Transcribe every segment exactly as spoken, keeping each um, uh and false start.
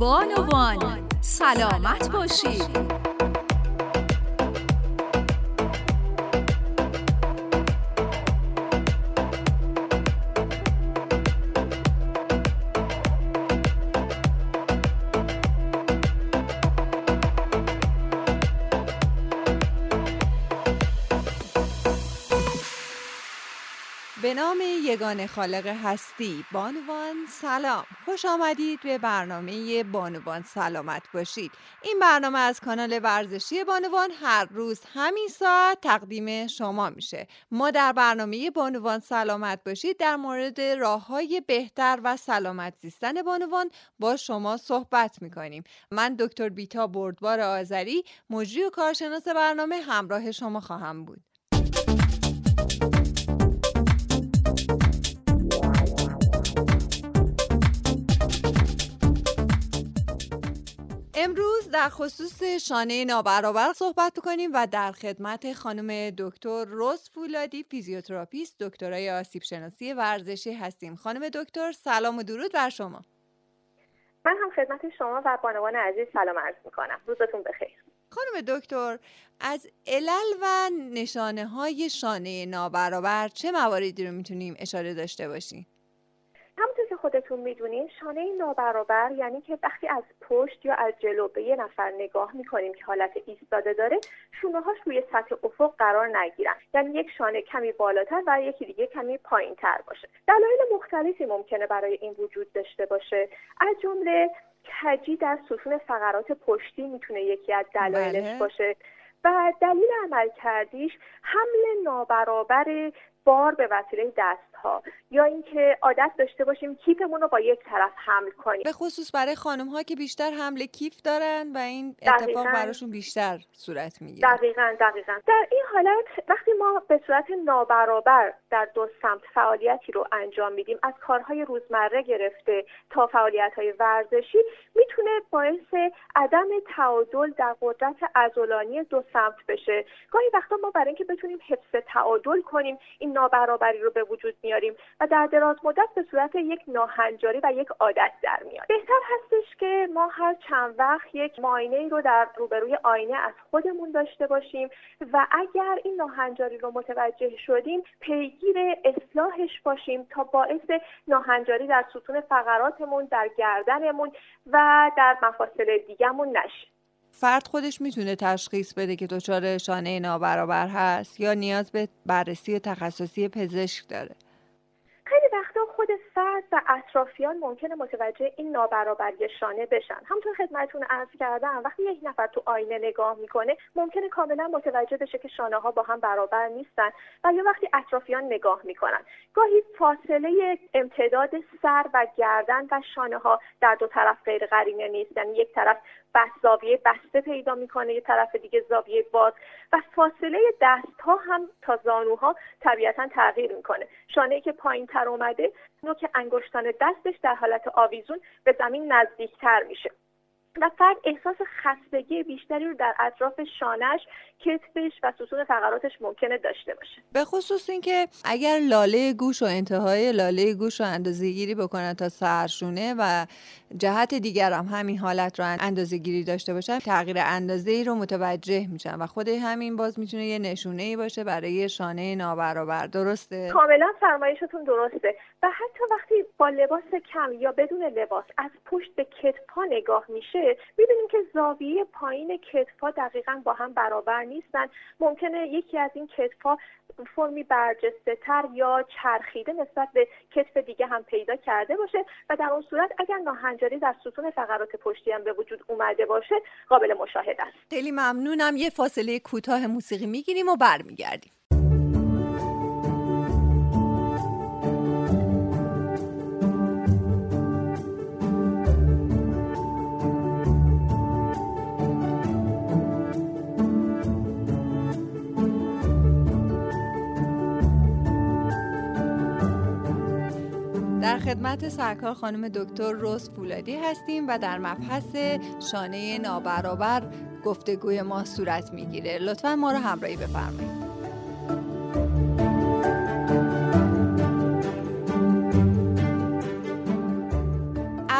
بانوان سلامت باشید. به نام یگانه خالق هستی، بانوان سلام. خوش آمدید به برنامه بانوان سلامت باشید. این برنامه از کانال ورزشی بانوان هر روز همین ساعت تقدیم شما میشه. ما در برنامه بانوان سلامت باشید در مورد راه‌های بهتر و سلامت زیستن بانوان با شما صحبت میکنیم. من دکتر بیتا بردبار آذری، مجری و کارشناس برنامه، همراه شما خواهم بود. امروز در خصوص شانه نابرابر صحبت کنیم و در خدمت خانم دکتر رز فولادی، فیزیوتراپیست، دکترای آسیب شناسی ورزشی هستیم. خانم دکتر سلام و درود بر شما. من هم خدمت شما و بانوان عزیز سلام عرض میکنم. روزتون بخیر. خانم دکتر، از علل و نشانه های شانه نابرابر چه مواردی رو میتونیم اشاره داشته باشیم؟ همونطور که خودتون میدونین، شانه نابرابر یعنی که وقتی از پشت یا از جلو به یه نفر نگاه میکنیم که حالت ایستاده داره، شونه هاش روی سطح افق قرار نگیرن، یعنی یک شانه کمی بالاتر و یکی دیگه کمی پایین تر باشه. دلایل مختلفی ممکنه برای این وجود داشته باشه، از جمله کجی در ستون فقرات پشتی میتونه یکی از دلایلش بله. باشه و دلیل عملکردیش حمل نابرابر بار به وسیله دست‌ها یا اینکه عادت داشته باشیم کیفمون رو با یک طرف حمل کنیم، به خصوص برای خانم‌ها که بیشتر حمل کیف دارن و این اتفاق براشون بیشتر صورت میگیره. دقیقاً دقیقاً در این حالت وقتی ما به صورت نابرابر در دو سمت فعالیتی رو انجام میدیم، از کارهای روزمره گرفته تا فعالیت‌های ورزشی، میتونه باعث عدم تعادل در قدرت عضلانی دو سمت بشه. گاهی وقتا ما برای اینکه بتونیم حفظ تعادل کنیم، این نابرابری رو به وجود میاریم و در دراز مدت به صورت یک ناهنجاری و یک عادت در میاد. بهتر هستش که ما هر چند وقت یک معاینه رو در روبروی آینه از خودمون داشته باشیم و اگر این ناهنجاری رو متوجه شدیم، پیگیر اصلاحش باشیم تا باعث ناهنجاری در ستون فقراتمون، در گردنمون و در مفاصل دیگه‌مون نشه. فرد خودش میتونه تشخیص بده که دچار شانه نابرابر هست یا نیاز به بررسی تخصصی پزشک داره؟ خیلی وقتا خود فرد و اطرافیان ممکنه متوجه این نابرابری شانه بشن. همونطور خدمتتون عرض کردم، وقتی یک نفر تو آینه نگاه میکنه ممکنه کاملا متوجه بشه که شانه ها با هم برابر نیستن و یا وقتی اطرافیان نگاه میکنن، گاهی فاصله امتداد سر و گردن و شانه ها در دو طرف غیر قرینه نیست، یعنی یک طرف بس زاویه بسته پیدا میکنه، یک طرف دیگه زاویه باز و فاصله دست ها هم تا زانوها طبیعتا تغییر میکنه. شانه‌ای که پایین تر اومده، نوک انگشتان دستش در حالت آویزون به زمین نزدیکتر میشه و فرد احساس خستگی بیشتری رو در اطراف شانه‌اش، کتفش و ستون فقراتش ممکنه داشته باشه. به خصوص اینکه اگر لاله گوش و انتهای لاله گوش رو اندازه‌گیری بکنن تا سرشونه و جهت دیگر هم همین حالت رو اندازه‌گیری داشته باشن، تغییر اندازه‌ای رو متوجه میشن و خود همین باز میتونه یه نشونه‌ای باشه برای شانه نابرابر. درسته؟ کاملا فرمایشتون درسته و حتی وقتی با لباس کم یا بدون لباس از پشت به کتف‌ها نگاه میشه، می‌بینیم که زاویه پایین کتف‌ها دقیقاً با هم برابر نیستن. ممکنه یکی از این کتف‌ها فرمی برجسته‌تر یا چرخیده نسبت به کتف دیگه هم پیدا کرده باشه و در اون صورت اگر ناهنجاری در ستون فقرات پشتی هم به وجود اومده باشه، قابل مشاهده است. خیلی ممنونم. یه فاصله کوتاه موسیقی میگیریم و برمیگردیم. در خدمت سرکار خانم دکتر رز فولادی هستیم و در مبحث شانه نابرابر گفتگوی ما صورت میگیره. لطفاً ما رو همراهی بفرمایید.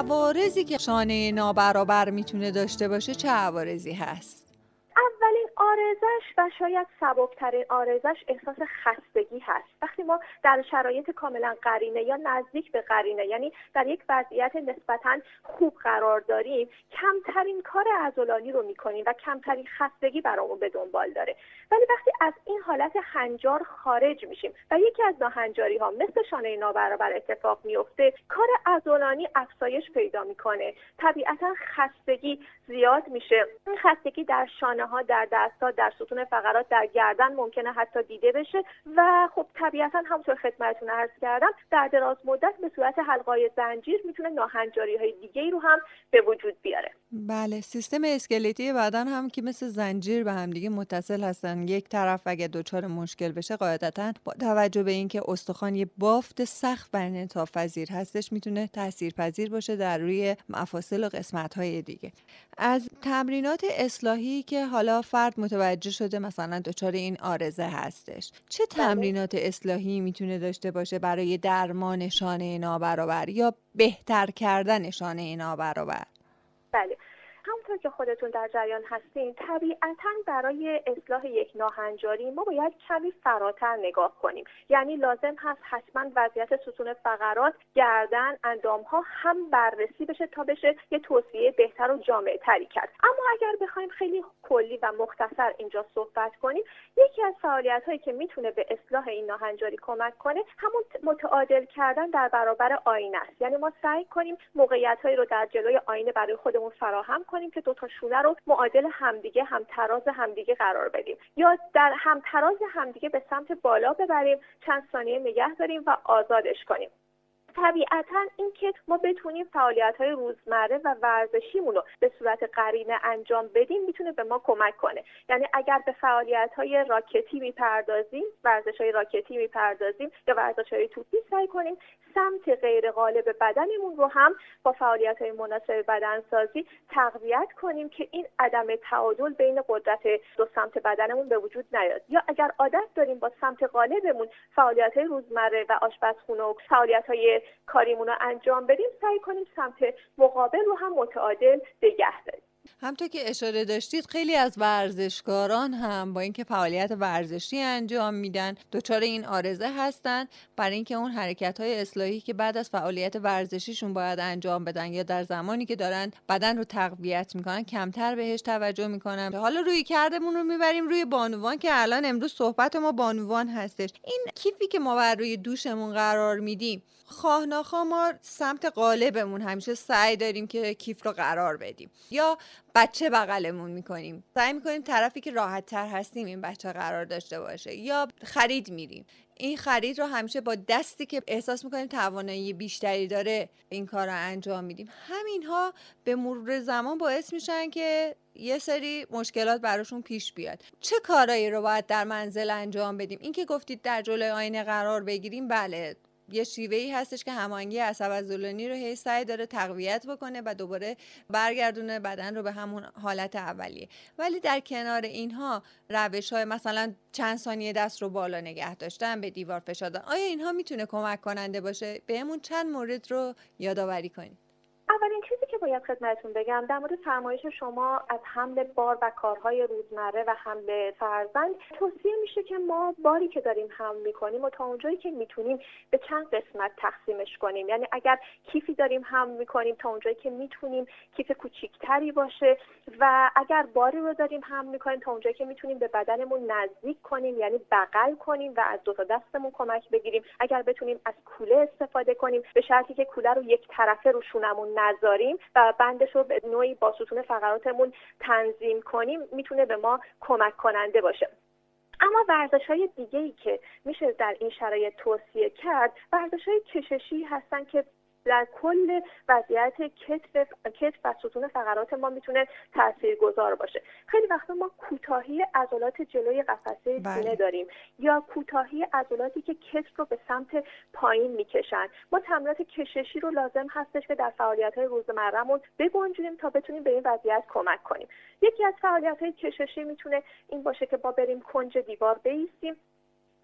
عوارضی که شانه نابرابر میتونه داشته باشه چه عوارضی هست؟ اولین عارضش و شاید سبکترین عارضش احساس خستگی هست. وقتی ما در شرایط کاملا قرینه یا نزدیک به قرینه، یعنی در یک وضعیت نسبتاً خوب قرار داریم، کمترین کار عضلانی رو میکنیم و کمترین خستگی برامون به دنبال داره. ولی وقتی از این حالت هنجار خارج میشیم و یکی از ناهنجاری ها مثل شانه نابرابر اتفاق میفته، کار عضلانی افزایش پیدا میکنه، طبیعتا خستگی زیاد میشه. این خستگی در شانه ها، در دست‌ها، در ستون فقرات، در گردن ممکنه حتی دیده بشه و خب طبیعتا همونطور خدمتتون عرض کردم در دراز مدت به صورت حلقه‌های زنجیر میتونه ناهنجاری‌های دیگه‌ای رو هم به وجود بیاره. بله، سیستم اسکلتی بدن هم که مثل زنجیر به هم دیگه متصل هستن. یک طرف اگه دچار مشکل بشه قاعدتاً با توجه به اینکه استخوان یه بافت سخت و انعطاف پذیر هستش میتونه تاثیرپذیر باشه در روی مفاصل و قسمت‌های دیگه. از تمرینات اصلاحی که حالا فرد متوجه شده مثلا دچار این عارضه هستش، چه تمرینات اصلاحی میتونه داشته باشه برای درمان شانه نابرابر یا بهتر کردن شانه نابرابر؟ بله، همونطور که خودتون در جریان هستین، طبیعتاً برای اصلاح یک ناهنجاری ما باید کمی فراتر نگاه کنیم. یعنی لازم هست حتما وضعیت ستون فقرات، گردن، اندامها هم بررسی بشه تا بشه یه توصیه بهتر و جامع تری کرد. اما اگر بخوایم خیلی کلی و مختصر اینجا صحبت کنیم، یکی از فعالیت هایی که میتونه به اصلاح این ناهنجاری کمک کنه همون متعادل کردن در برابر آینه است. یعنی ما سعی کنیم موقعیت هایی رو در جلوی آینه برای خودمون فراهم کنیم که دو تا شونه رو معادل همدیگه، همتراز همدیگه قرار بدیم یا در همتراز همدیگه به سمت بالا ببریم، چند ثانیه نگه داریم و آزادش کنیم. طبیعتاً این که ما بتونیم فعالیت‌های روزمره و ورزشیمون رو به صورت قرینه انجام بدیم میتونه به ما کمک کنه. یعنی اگر به فعالیت‌های راکتی میپردازیم، ورزش‌های راکتی میپردازیم یا ورزش‌های توپی، سعی کنیم سمت غیر غالب بدنمون رو هم با فعالیت‌های مناسب بدنسازی تقویت کنیم که این عدم تعادل بین قدرت دو سمت بدنمون به وجود نیاد. یا اگر عادت داریم با سمت غالبمون فعالیت‌های روزمره و آشپزخونه و فعالیت‌های کاریمون رو انجام بدیم، سعی کنیم سمت مقابل رو هم متعادل نگه داریم. همونطور که اشاره داشتید خیلی از ورزشکاران هم با اینکه فعالیت ورزشی انجام میدن دچار این عارضه هستن، برای اینکه اون حرکت‌های اصلاحی که بعد از فعالیت ورزشیشون باید انجام بدن یا در زمانی که دارن بدن رو تقویت میکنن کمتر بهش توجه میکنن. حالا روی کردمون رو میبریم روی بانوان که الان امروز صحبت ما بانوان هستش. این کیفی که ما بر روی دوشمون قرار میدیم، خواه ناخواه ما سمت قالبمون همیشه سعی داریم که کیف رو قرار بدیم، یا بچه بغلمون میکنیم، سعی میکنیم طرفی که راحت تر هستیم این بچه قرار داشته باشه، یا خرید میریم، این خرید رو همیشه با دستی که احساس میکنیم توانایی بیشتری داره این کار رو انجام میدیم. همینها به مرور زمان باعث میشن که یه سری مشکلات براشون پیش بیاد. چه کارایی رو باید در منزل انجام بدیم؟ این که گفتید در جلوی آینه قرار بگیریم، بله یه شیوهی هستش که هماهنگی عصب عضلانی رو هی سعی داره تقویت بکنه و دوباره برگردونه بدن رو به همون حالت اولیه. ولی در کنار اینها روش‌های مثلا چند ثانیه دست رو بالا نگه داشتن، به دیوار فشار دادن، آیا اینها میتونه کمک کننده باشه؟ بهمون چند مورد رو یادآوری کنید. اولین چیزی که باید خدمتتون بگم در مورد فرمایش شما از حمل بار و کارهای روزمره و حمل فرزند، توصیه میشه که ما باری که داریم حمل میکنیم و تا اونجایی که میتونیم به چند قسمت تقسیمش کنیم. یعنی اگر کیفی داریم حمل میکنیم تا اونجایی که میتونیم کیف کوچیکتری باشه و اگر باری رو داریم حمل میکنیم تا اونجایی که میتونیم به بدنمون نزدیک کنیم، یعنی بغل کنیم و از دو تا دستمون کمک بگیریم. اگر بتونیم از کوله استفاده کنیم به شرطی که کوله رو یک طرفه رو شونمون نذاریم و بندش رو به نوعی با ستون فقراتمون تنظیم کنیم، میتونه به ما کمک کننده باشه. اما ورزش‌های دیگه‌ای که میشه در این شرایط توصیه کرد، ورزش‌های کششی هستن که در کل وضعیت کتف کتف و ستون فقرات ما میتونه تاثیرگذار باشه. خیلی وقتا ما کوتاهی عضلات جلوی قفسه سینه داریم یا کوتاهی عضلاتی که کتف رو به سمت پایین میکشن. ما تمرینات کششی رو لازم هستش که در فعالیت‌های روزمره‌مون بگنجونیم تا بتونیم به این وضعیت کمک کنیم. یکی از فعالیت‌های کششی میتونه این باشه که با بریم کنج دیوار بایستیم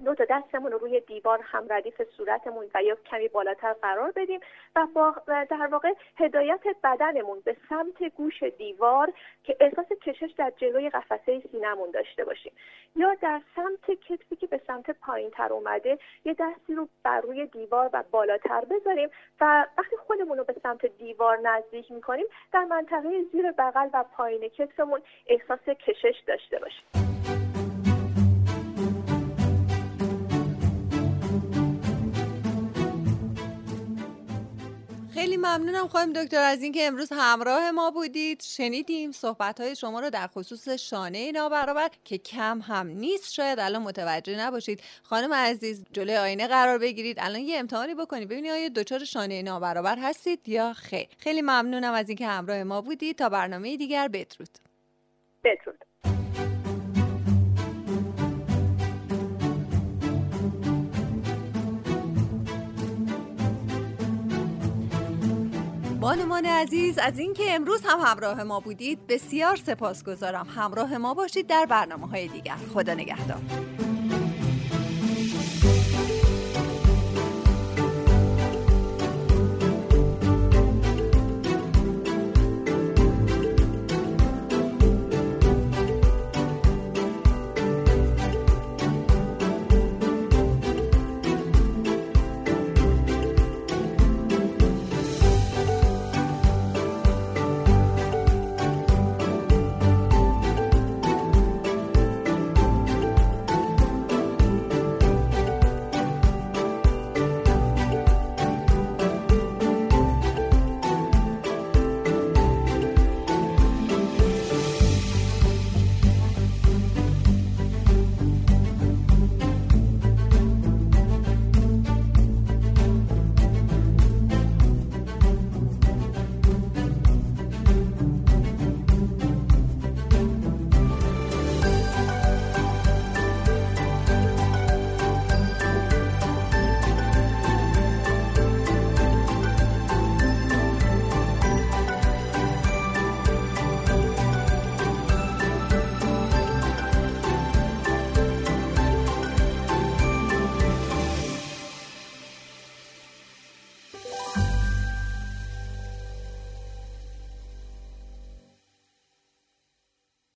دو تا دستمون رو روی دیوار هم ردیف صورتمون و یا کمی بالاتر قرار بدیم و با در واقع هدایت بدنمون به سمت گوش دیوار که احساس کشش در جلوی قفسه سینه‌مون داشته باشیم، یا در سمت کتفی که به سمت پایین‌تر اومده یه دستی رو بر روی دیوار و بالاتر بذاریم و وقتی خودمون رو به سمت دیوار نزدیک می‌کنیم در منطقه زیر بغل و پایین کتفمون احساس کشش داشته باشیم. خیلی ممنونم خانم دکتر از اینکه امروز همراه ما بودید. شنیدیم صحبت‌های شما رو در خصوص شانه نابرابر که کم هم نیست، شاید الان متوجه نباشید. خانم عزیز جلوی آینه قرار بگیرید، الان یه امتحانی بکنید ببینید آیا دچار شانه نابرابر هستید یا خیر. خیلی ممنونم از اینکه همراه ما بودید. تا برنامه دیگر بدرود. بدرود. بانوان عزیز از اینکه امروز هم همراه ما بودید بسیار سپاسگزارم. همراه ما باشید در برنامه‌های دیگر. خدا نگهدار.